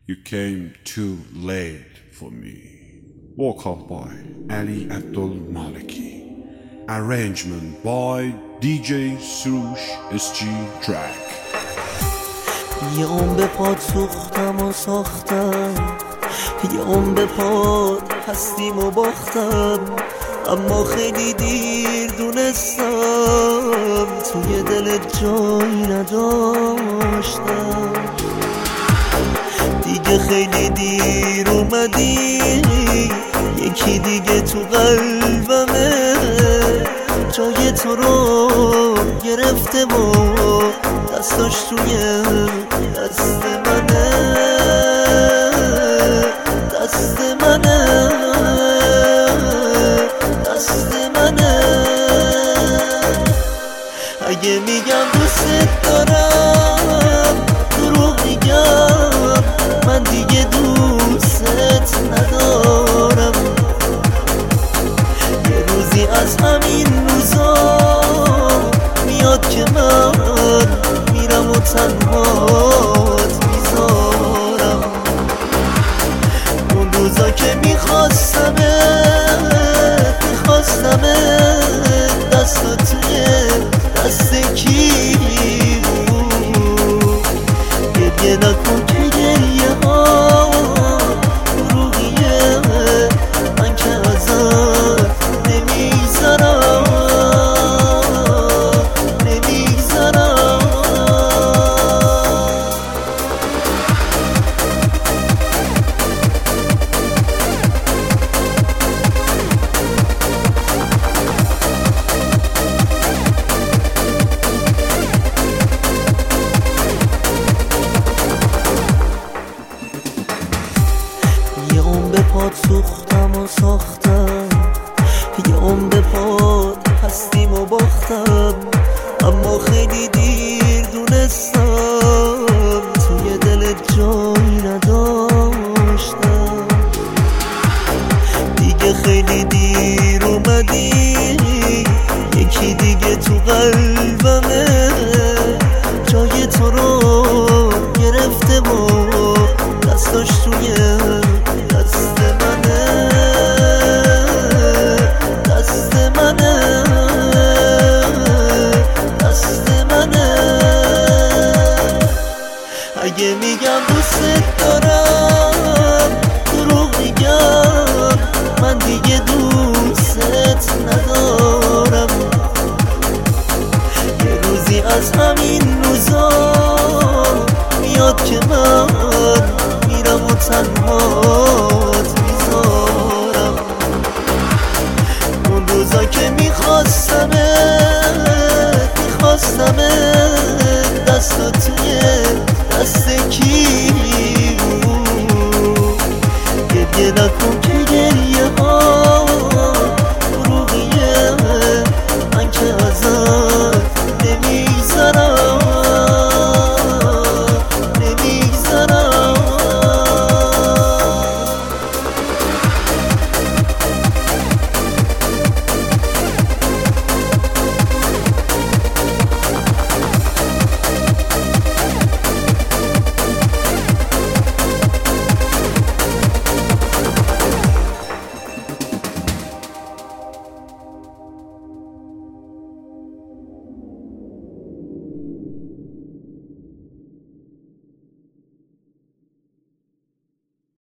You came too late for me. Vocal by Ali Abdul Maliki. Arrangement by DJ Surush SG Track. یه عمر پاد سوختم و ساختم، یه عمر پاد هستیم و باختم، اما خیلی دیر دونستم توی دلت جایی نداشتم. دیگه خیلی دیر اومدی، یکی دیگه تو قلبمه جای تو رو گرفته و دستاش توی دست منه، دست منه، دست منه. اگه میگم دوست دارم دروغ میگم، من دیگه دوست ندارم. یه روزی از همین روزا میاد که من میرم و تنهات میذارم. اون روزا که میخواستمت دستا توی دست کی بود. گریه نکن که گریه ها دروغیه، من که ازت نمیگذرم. یه عمر پاد سوختم و ساختم، یه عمر پاد هستیم و باختم، اما خیلی دیر دونستم توی دلت جایی نداشتم. دیگه خیلی دیر اومدی، یکی دیگه تو قلبمه جای تو رو گرفته و دستاش توی دست منه، دست منه، دست منه. اگه میگم دوست دارم دروغ میگم، من دیگه دوست ندارم. یه روزی از همین روزا میاد که من میرم و تنهات میذارم. اون روزا که میخواستمت دستا توی دست